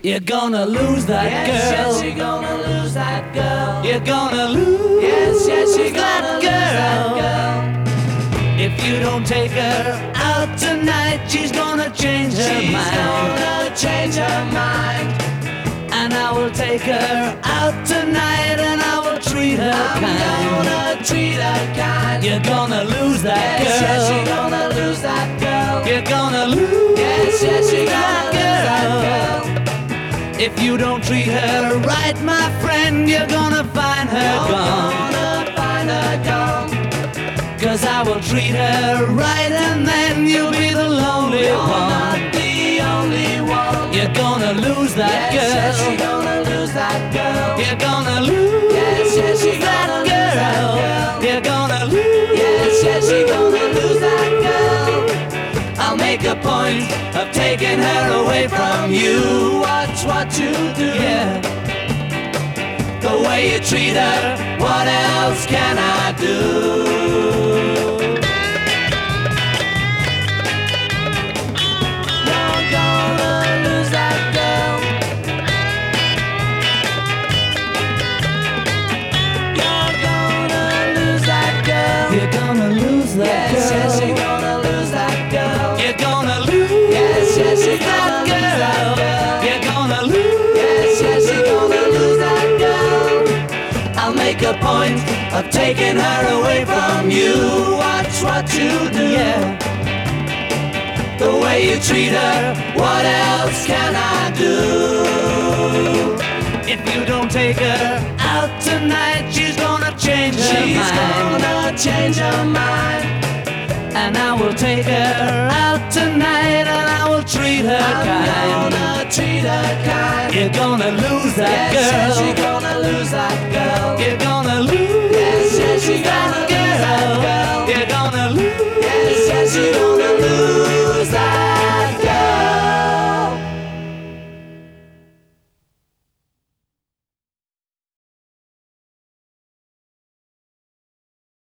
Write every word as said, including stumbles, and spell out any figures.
You're gonna lose that yes, girl. Yes, you're gonna lose that girl. You're gonna lose yes, yes, you're that, gonna girl. lose that girl. If you don't take her out tonight, she's gonna change her she's mind. She's gonna change her mind. And I will take her out tonight, and I will treat her I'm kind. I'm gonna treat her kind. You're gonna lose that yes, girl. Yes, you're gonna lose that girl. You're gonna lose yes, yes, you're that, gonna girl. lose that girl. If you don't treat her right, my friend, you're gonna find her you're gone. Gonna find her gone. Cause I will treat her right, and then you'll be the lonely you're one. Not the only one. You're gonna lose that yes, girl. Yes, you're gonna lose that girl. You're gonna lose yes, yes, you're that, gonna girl. lose that girl. You're gonna lose yes, yes, you're gonna lose that girl. I'll make a point of taking her away from you. Watch what you do. Yeah. The way you treat her, what else can I do? You're gonna lose that girl. You're gonna lose that girl. You're gonna lose that yes, girl. Yes, you're gonna lose that girl. You're gonna lose yes, yes, you're that, gonna girl. lose that girl. You're gonna lose yes, yes, you're gonna lose that girl. I'll make a point of taking her away from you. Watch what you do. Yeah. The way you treat her, what else can I do? If you don't take her out tonight, she's gonna change her she's mind. She's gonna change her mind. And I will take her out tonight, and I will treat her I'm kind. gonna treat her kind. You're gonna lose that yes, girl. Yes, you're gonna lose that girl. You're gonna lose yes, yes, you're gonna